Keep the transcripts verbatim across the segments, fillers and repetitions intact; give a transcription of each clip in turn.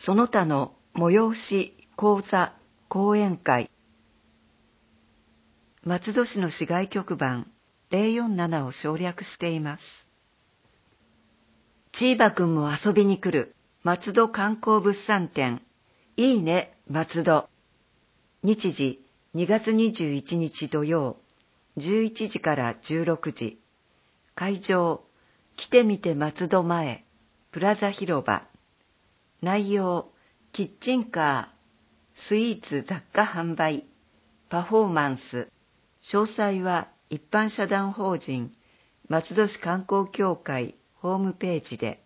その他の催し、講座、講演会。松戸市の市外局番ゼロよんななを省略しています。チーバくんも遊びに来る松戸観光物産展。いいね、松戸。日時にがつにじゅういちにち土曜、じゅういちじからじゅうろくじ。会場、来てみて松戸前、プラザ広場。内容、キッチンカー、スイーツ雑貨販売、パフォーマンス。詳細は一般社団法人松戸市観光協会ホームページで。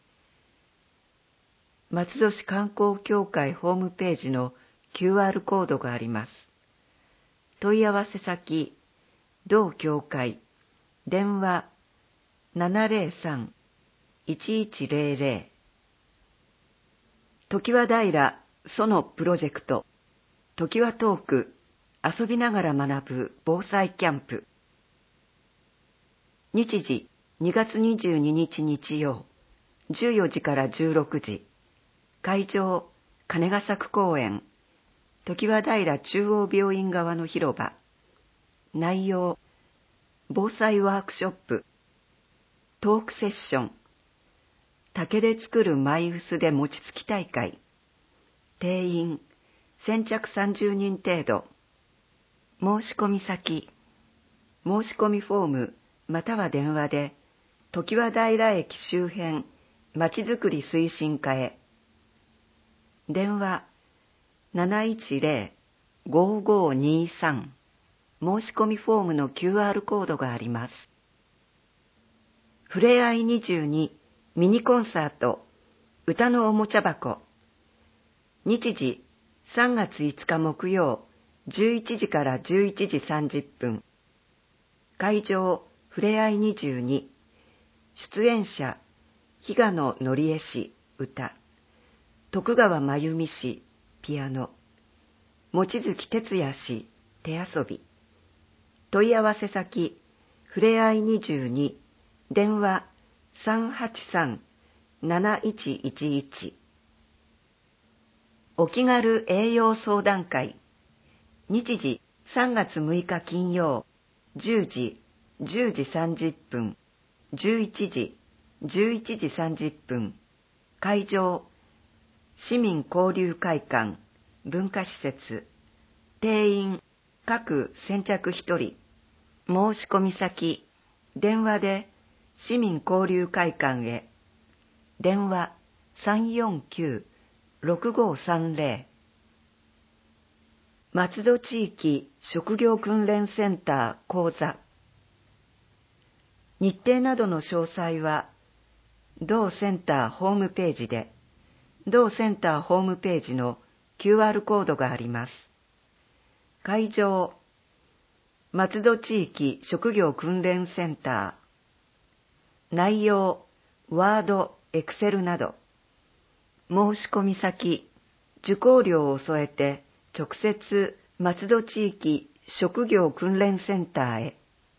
松戸市観光協会ホームページの キューアール コードがあります。問い合わせ先、同協会、電話 ななゼロさん いちいちゼロゼロ。常盤平そのプロジェクト、常盤トーク、遊びながら学ぶ防災キャンプ。日時にがつにじゅうににち日曜、じゅうよじからじゅうろくじ。会場、金ヶ作公園、常盤平中央病院側の広場。内容、防災ワークショップ、トークセッション、竹で作るマイ臼で餅つき大会。定員、先着さんじゅうにん程度。申し込み先、申し込みフォームまたは電話で、常盤平駅周辺まちづくり推進課へ。電話 なないちゼロ ごごにさん。申し込みフォームの キューアール コードがあります。ふれあいにじゅうにミニコンサート、歌のおもちゃ箱。日時さんがついつか木曜、じゅういちじからじゅういちじさんじゅっぷん。会場、ふれあいにじゅうに。出演者、比嘉野則恵氏、歌。徳川真由美氏、ピアノ。望月哲也氏、手遊び。問い合わせ先、ふれあいにじゅうに、電話 さんはちさん なないちいちいち。お気軽栄養相談会。日時さんがつむいか金曜、じゅうじ、じゅうじさんじゅっぷん、じゅういちじ、じゅういちじさんじゅっぷん。会場、市民交流会館、文化施設。定員、各先着ひとり。申し込み先、電話で市民交流会館へ。電話 さんよんきゅう ろくごさんゼロ。松戸地域職業訓練センター講座。日程などの詳細は、同センターホームページで、同センターホームページの キューアール コードがあります。会場、松戸地域職業訓練センター。内容、ワード、エクセルなど。申し込み先、受講料を添えて直接松戸地域職業訓練センターへ。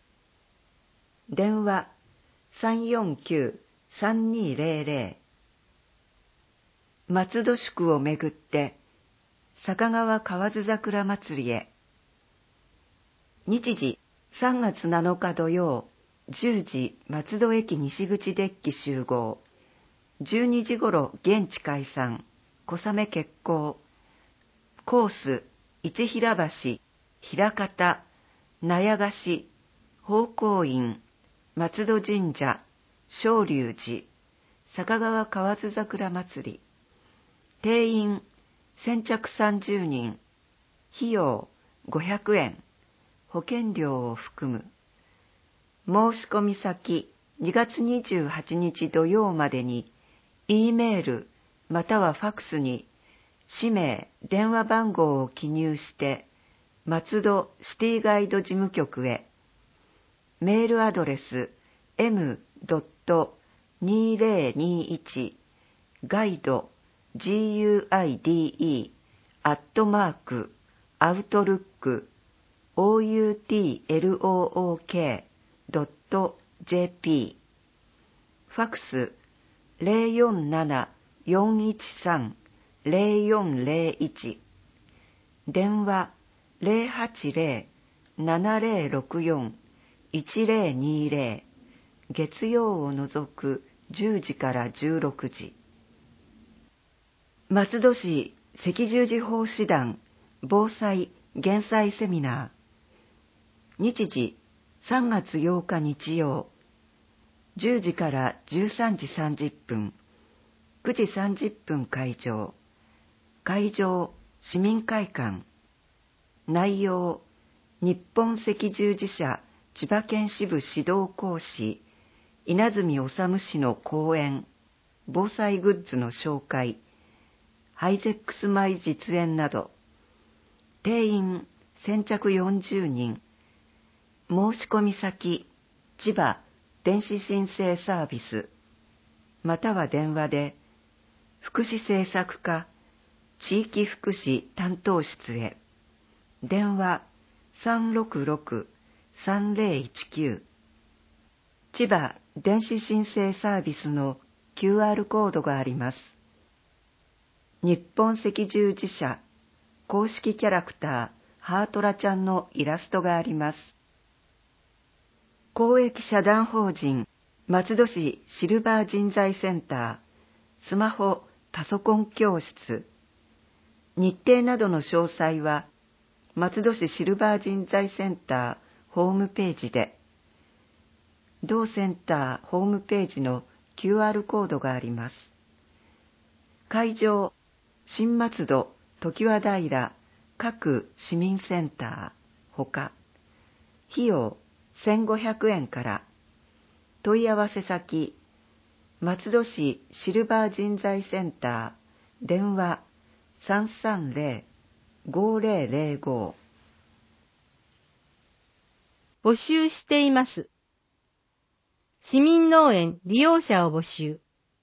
電話 さんよんきゅう さんにゼロゼロ。松戸宿をめぐって坂川河津桜祭りへ。日時さんがつなのか土曜、じゅうじ松戸駅西口デッキ集合。じゅうにじごろ現地解散、小雨決行。コース、市平橋、枚方、納屋菓子、宝光院、松戸神社、昇龍寺、坂川河津桜祭り。定員、先着さんじゅうにん。費用、ごひゃくえん。保険料を含む。申し込み先、にがつにじゅうはちにち土曜までに、E メールまたはファクスに、氏名、電話番号を記入して、松戸シティガイド事務局へ。メールアドレス、エムドットにぜろにいち ガイド ガイド アットマークアウトルック オーユーティーエルオーオーケー ドット ジェーピー。ファクス ゼロよんなな よんいちさんゼロよんゼロいち、電話 ゼロはちゼロ ななゼロろくよん いちゼロにゼロ、月曜を除くじゅうじからじゅうろくじ。松戸市赤十字奉仕団防災・減災セミナー。日時さんがつようか日曜、じゅうじからじゅうさんじさんじゅっぷん、くじさんじゅっぷん会場。会場市民会館。内容、日本赤十字社千葉県支部指導講師稲積治氏の講演、防災グッズの紹介、ハイゼックス米実演など。定員先着よんじゅうにん。申し込み先、千葉電子申請サービス、または電話で、福祉政策課地域福祉担当室へ。電話 さんろくろく さんゼロいちきゅう。千葉電子申請サービスの キューアール コードがあります。日本赤十字社公式キャラクターハートラちゃんのイラストがあります。公益社団法人松戸市シルバー人材センタースマホパソコン教室。日程などの詳細は松戸市シルバー人材センターホームページで、同センターホームページの キューアール コードがあります。会場、新松戸、常盤平、各市民センター、ほか、費用せんごひゃくえんから、問い合わせ先、松戸市シルバー人材センター、電話 さんさんゼロ ごゼロゼロご。 募集しています。市民農園利用者を募集。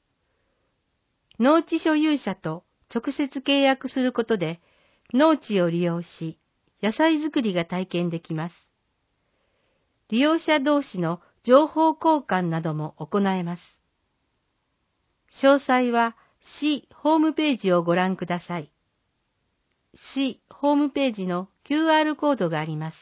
農地所有者と直接契約することで、農地を利用し、野菜作りが体験できます。利用者同士の情報交換なども行えます。詳細は市ホームページをご覧ください。市ホームページの キューアール コードがあります。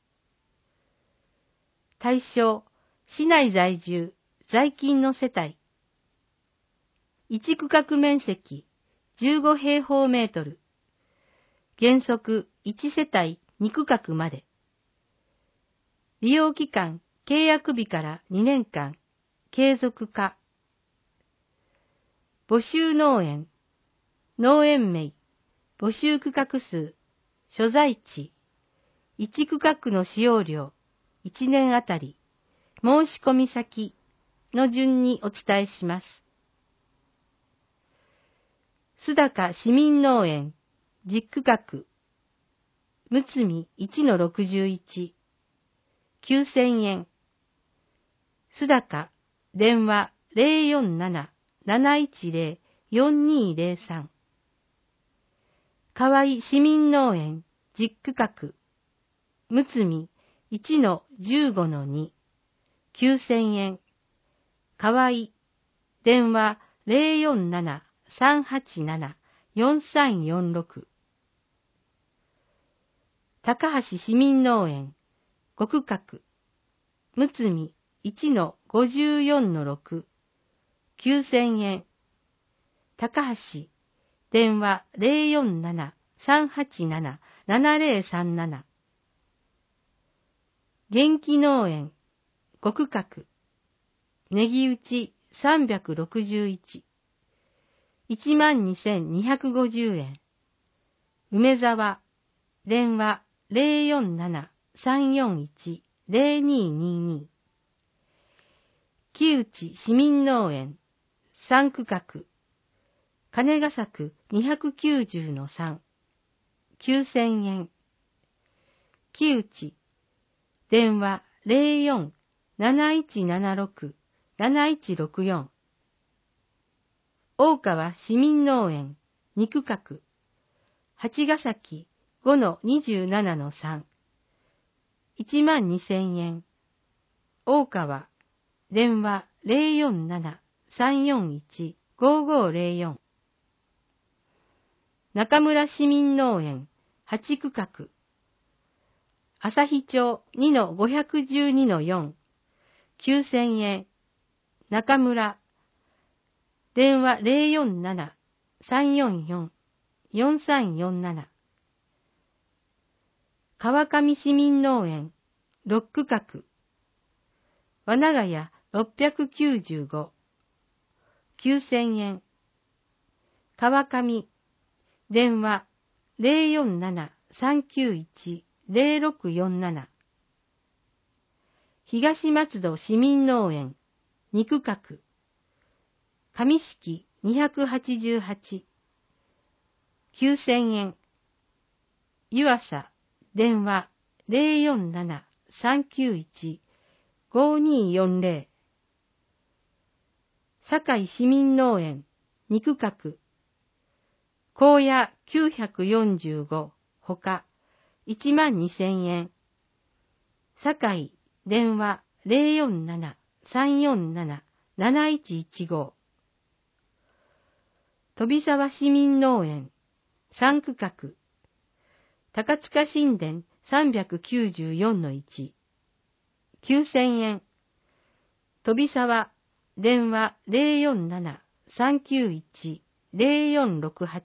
対象、市内在住、在勤の世帯。いち区画面積じゅうごへいほうメートル。原則いち世帯に区画まで。利用期間、契約日からにねんかん、継続可。募集農園、農園名、募集区画数、所在地、いち区画の使用量、いちねんあたり、申し込み先の順にお伝えします。須高市民農園、じゅっ区画、むつみ いちのろくじゅういち、きゅうせんえん。須高、電話 ゼロよんなな なないちゼロ よんにゼロさん。河合市民農園、じゅっ区画、むつみ いちのじゅうごのに、きゅうせんえん。河合、電話 ゼロよんなな さんはちなな よんさんよんろく。高橋市民農園、ご区画、むつみ いちのごじゅうよんのろく、きゅうせんえん。高橋、電話 ゼロよんなな さんはちなな ななゼロさんなな。元気農園、ご区画、ねぎ打ちさんびゃくろくじゅういち、いちまんにせんにひゃくごじゅうえん。梅沢、電話 ゼロよんなな さんよんいち ゼロににに。木内市民農園、さん区画、金ヶ作にひゃくきゅうじゅうのさん、きゅうせんえん。木内、電話 ゼロよん なないちななろく なないちろくよん。大川市民農園、に区画、八ヶ崎ごのにじゅうななのさん、いちまんにせんえん。大川、電話 ゼロよんなな さんよんいち ごごゼロよん。 中村市民農園はち区画、朝日町 にのごひゃくじゅうにのよん、きゅうせんえん、中村、電話 ゼロよんなな さんよんよん よんさんよんなな、川上市民農園ろっ区画、和長屋ろっぴゃくきゅうじゅうご、きゅうせんえん、川上、電話 ゼロよんなな さんきゅういち ゼロろくよんなな、東松戸市民農園に区画、上敷にひゃくはちじゅうはち、きゅうせんえん、湯浅、電話 ゼロよんなな さんきゅういち ごによんゼロ、堺市民農園に区画、高野きゅうひゃくよんじゅうご、ほかいちまんにせんえん、堺、電話 ゼロよんなな さんよんなな なないちいちご、飛沢市民農園さん区画、高塚新田さんびゃくきゅうじゅうよんのいち、きゅうせんえん、飛沢、電話 ゼロよんなな さんきゅういち ゼロよんろくはち、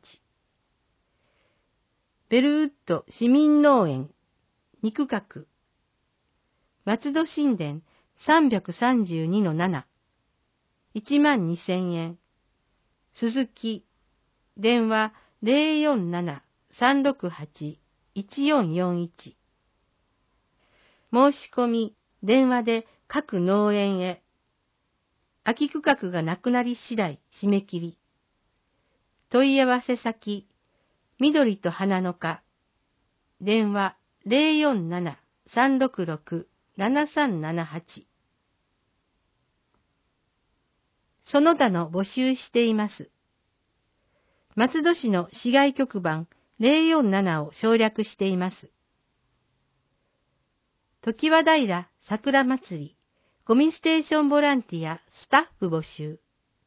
ベルウッド市民農園に区画、松戸新田さんびゃくさんじゅうにのなな、いちまんにせんえん、鈴木、電話 ゼロよんなな さんろくはち いちよんよんいち、申し込み、電話で各農園へ。空き区画がなくなり次第締め切り。問い合わせ先、緑と花の花。電話 ゼロよんなな さんろくろく ななさんななはち。その他の募集しています。松戸市の市外局番ゼロよんななを省略しています。常盤平桜祭りゴミステーションボランティアスタッフ募集。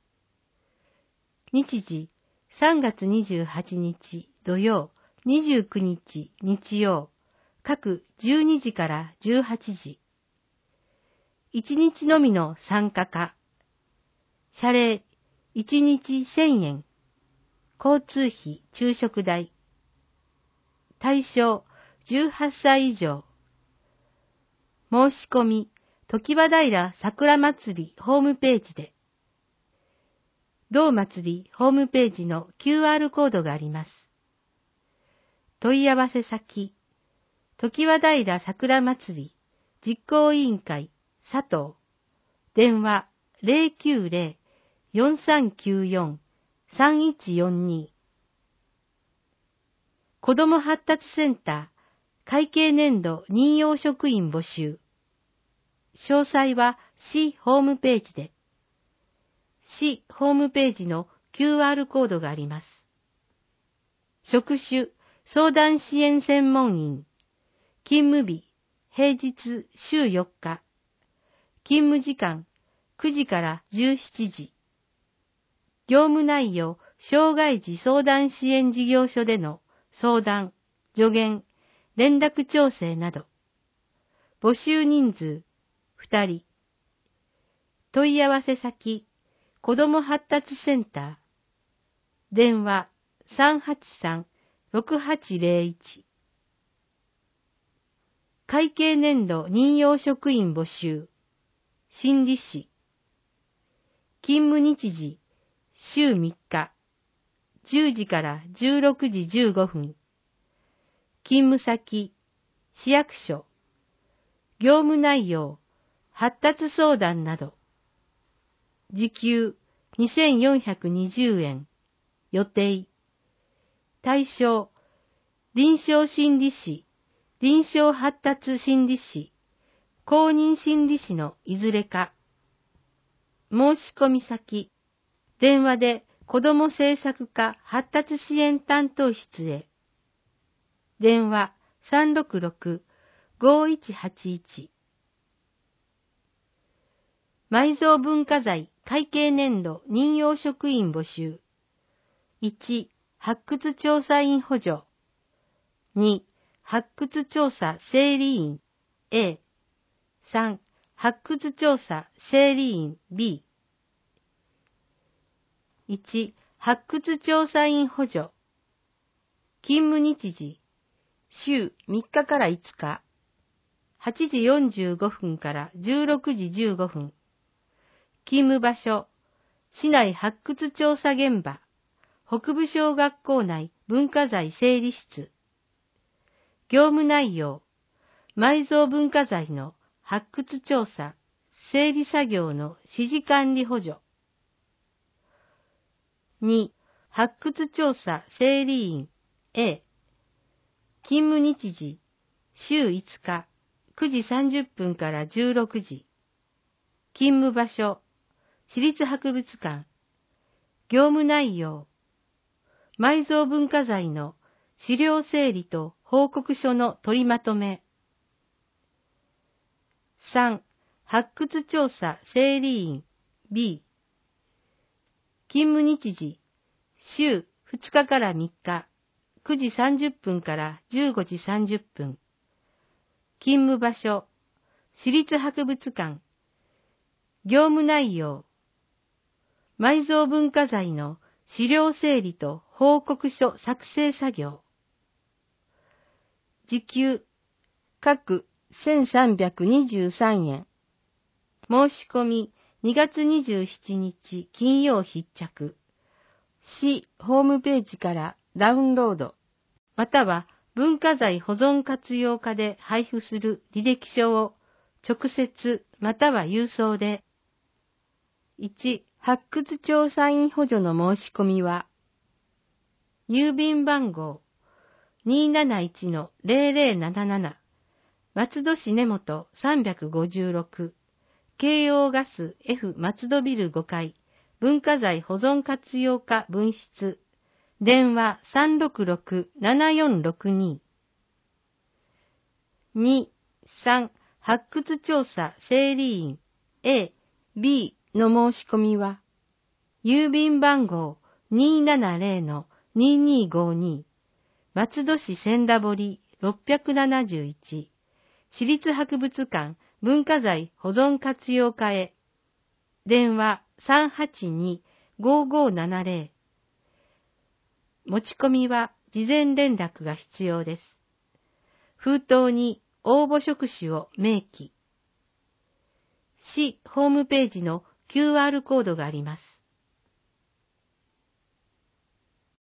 日時さんがつにじゅうはちにち土曜、にじゅうくにち日曜、各じゅうにじからじゅうはちじ。いちにちのみの参加か。謝礼いちにちせんえん。交通費昼食代。対象じゅうはっさい以上。申し込み、常盤平桜祭りホームページで。同祭りホームページの キューアール コードがあります。問い合わせ先、常盤平桜祭り実行委員会佐藤。電話 ゼロきゅうゼロ よんさんきゅうよん さんいちよんに。子ども発達センター会計年度任用職員募集。詳細は市ホームページで。市ホームページの キューアール コードがあります。職種相談支援専門員。勤務日平日週よっか。勤務時間くじからじゅうしちじ。業務内容障害児相談支援事業所での相談、助言、連絡調整など。募集人数ふたり。問い合わせ先、子ども発達センター。電話 さんはちさん ろくはちゼロいち。会計年度任用職員募集。心理士。勤務日時、週みっか。じゅうじからじゅうろくじじゅうごふん。勤務先、市役所。業務内容、発達相談など。時給にせんよんひゃくにじゅうえん。予定。対象、臨床心理士、臨床発達心理士、公認心理士のいずれか。申し込み先、電話で子ども政策課発達支援担当室へ。電話 さんろくろく ごいちはちいち。埋蔵文化財会計年度任用職員募集。いち、 発掘調査員補助。に、発掘調査整理員 A。さん、発掘調査整理員 B。いち、発掘調査員補助。勤務日時、週みっかからいつか、はちじよんじゅうごふんからじゅうろくじじゅうごふん。勤務場所、市内発掘調査現場、北部小学校内文化財整理室。業務内容、埋蔵文化財の発掘調査、整理作業の指示管理補助。に、発掘調査整理員 A。勤務日時、週いつか、くじさんじゅっぷんからじゅうろくじ。勤務場所、市立博物館。業務内容、埋蔵文化財の資料整理と報告書の取りまとめ。さん、発掘調査整理員 B。勤務日時、週ふつかからみっか、くじさんじゅっぷんからじゅうごじさんじゅっぷん。勤務場所、市立博物館。業務内容、埋蔵文化財の資料整理と報告書作成作業。時給、各せんさんびゃくにじゅうさんえん。申し込みにがつにじゅうしちにち金曜必着。市ホームページからダウンロード、または文化財保存活用課で配布する履歴書を直接または郵送で。いち、発掘調査員補助の申し込みは、郵便番号 にーなないちのぜろぜろななな、松戸市根本さんごろく、京王ガス F 松戸ビルごかい、文化財保存活用課分室、電話 さんろくろくななよんろくに。に、さん、発掘調査整理員 A、B の申し込みは、郵便番号 にーななぜろのにーにーごに、松戸市千駄堀ろっぴゃくななじゅういち、市立博物館文化財保存活用課へ。電話 さんはちにごごななぜろ。持ち込みは事前連絡が必要です。封筒に応募職種を明記。市ホームページの キューアール コードがあります。